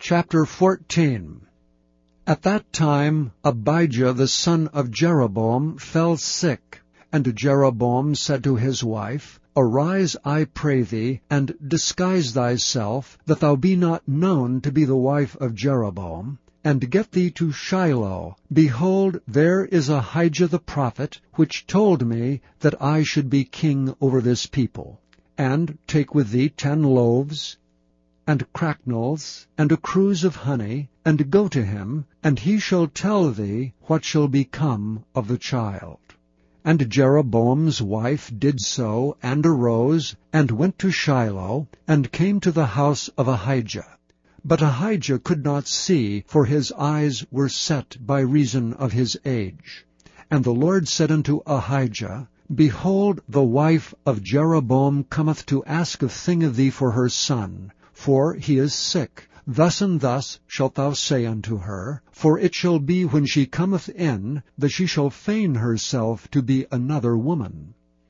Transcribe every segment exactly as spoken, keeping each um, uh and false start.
Chapter fourteen. At that time Abijah the son of Jeroboam fell sick, and Jeroboam said to his wife, Arise, I pray thee, and disguise thyself, that thou be not known to be the wife of Jeroboam, and get thee to Shiloh. Behold, there is Ahijah the prophet, which told me that I should be king over this people. And take with thee ten loaves, and cracknels, and a cruse of honey, and go to him, and he shall tell thee what shall become of the child. And Jeroboam's wife did so, and arose, and went to Shiloh, and came to the house of Ahijah. But Ahijah could not see, for his eyes were set by reason of his age. And the Lord said unto Ahijah, Behold, the wife of Jeroboam cometh to ask a thing of thee for her son, for he is sick. Thus and thus shalt thou say unto her, for it shall be when she cometh in, that she shall feign herself to be another woman.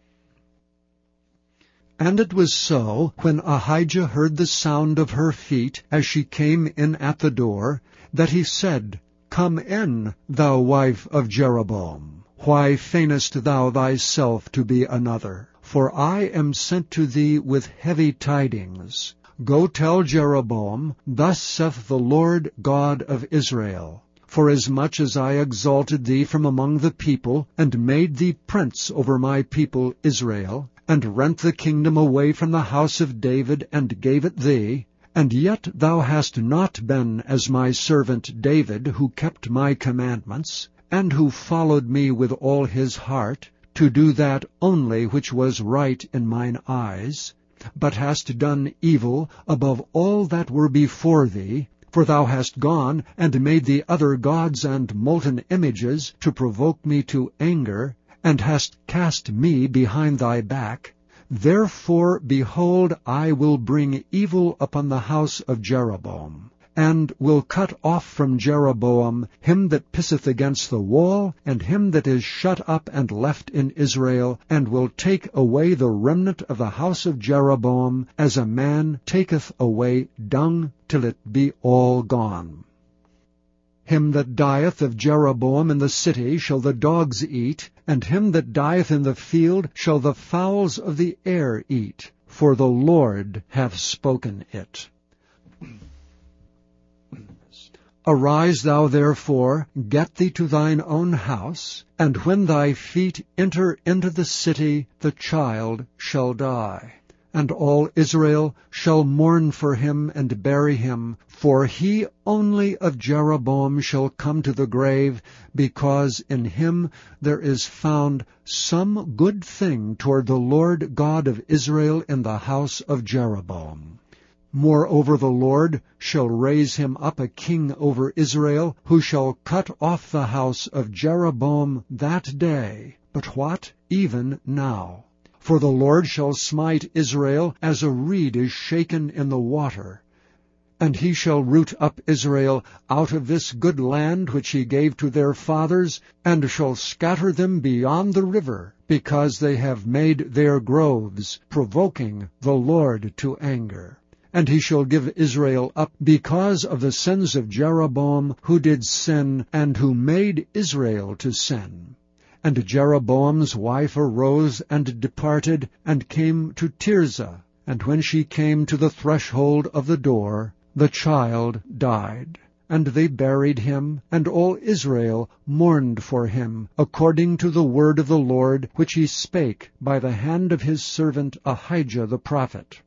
And it was so, when Ahijah heard the sound of her feet, as she came in at the door, that he said, Come in, thou wife of Jeroboam. Why feignest thou thyself to be another? For I am sent to thee with heavy tidings. Go tell Jeroboam, Thus saith the Lord God of Israel, Forasmuch as I exalted thee from among the people, and made thee prince over my people Israel, and rent the kingdom away from the house of David, and gave it thee, and yet thou hast not been as my servant David, who kept my commandments, and who followed me with all his heart, to do that only which was right in mine eyes, but hast done evil above all that were before thee, for thou hast gone and made thee other gods and molten images to provoke me to anger, and hast cast me behind thy back. Therefore, behold, I will bring evil upon the house of Jeroboam, and will cut off from Jeroboam him that pisseth against the wall, and him that is shut up and left in Israel, and will take away the remnant of the house of Jeroboam, as a man taketh away dung, till it be all gone. Him that dieth of Jeroboam in the city shall the dogs eat, and him that dieth in the field shall the fowls of the air eat, for the Lord hath spoken it. Arise thou therefore, get thee to thine own house, and when thy feet enter into the city, the child shall die. And all Israel shall mourn for him and bury him, for he only of Jeroboam shall come to the grave, because in him there is found some good thing toward the Lord God of Israel in the house of Jeroboam. Moreover, the Lord shall raise him up a king over Israel, who shall cut off the house of Jeroboam that day. But what? Even now. For the Lord shall smite Israel as a reed is shaken in the water. And he shall root up Israel out of this good land which he gave to their fathers, and shall scatter them beyond the river, because they have made their groves, provoking the Lord to anger. And he shall give Israel up because of the sins of Jeroboam, who did sin, and who made Israel to sin. And Jeroboam's wife arose and departed, and came to Tirzah. And when she came to the threshold of the door, the child died. And they buried him, and all Israel mourned for him, according to the word of the Lord, which he spake by the hand of his servant Ahijah the prophet.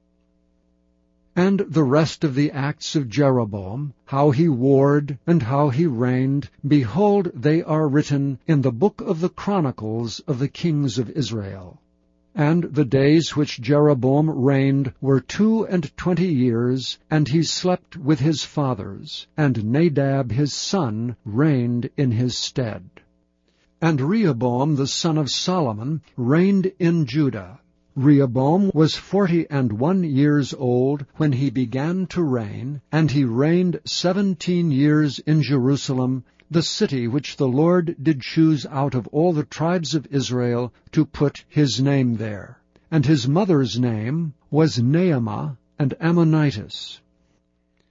And the rest of the acts of Jeroboam, how he warred, and how he reigned, behold, they are written in the book of the Chronicles of the kings of Israel. And the days which Jeroboam reigned were two and twenty years, and he slept with his fathers, and Nadab his son reigned in his stead. And Rehoboam the son of Solomon reigned in Judah. Rehoboam was forty and one years old when he began to reign, and he reigned seventeen years in Jerusalem, the city which the Lord did choose out of all the tribes of Israel to put his name there. And his mother's name was Naamah, and Ammonitis.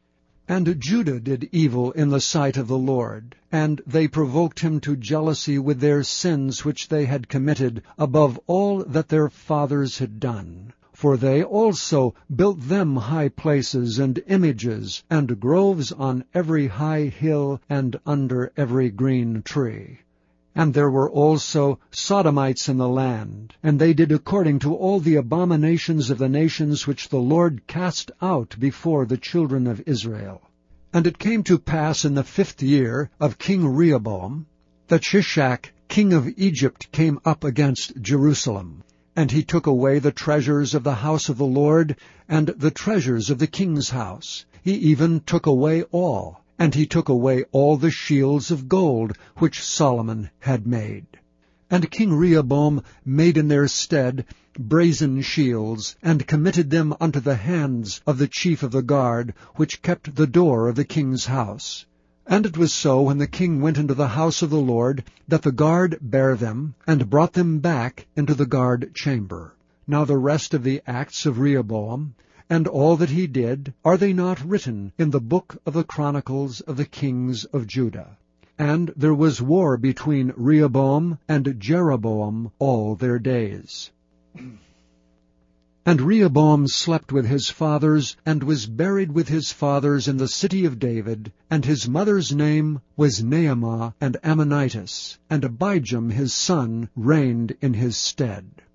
And Judah did evil in the sight of the Lord, and they provoked him to jealousy with their sins which they had committed above all that their fathers had done. For they also built them high places and images, and groves on every high hill and under every green tree. And there were also Sodomites in the land, and they did according to all the abominations of the nations which the Lord cast out before the children of Israel. And it came to pass in the fifth year of King Rehoboam, that Shishak king of Egypt came up against Jerusalem. And he took away the treasures of the house of the Lord, and the treasures of the king's house. He even took away all. And he took away all the shields of gold which Solomon had made. And King Rehoboam made in their stead brazen shields, and committed them unto the hands of the chief of the guard, which kept the door of the king's house. And it was so, when the king went into the house of the Lord, that the guard bare them, and brought them back into the guard chamber. Now the rest of the acts of Rehoboam, and all that he did, are they not written in the book of the Chronicles of the kings of Judah? And there was war between Rehoboam and Jeroboam all their days. And Rehoboam slept with his fathers, and was buried with his fathers in the city of David, and his mother's name was Naamah and Ammonitis, and Abijam his son reigned in his stead.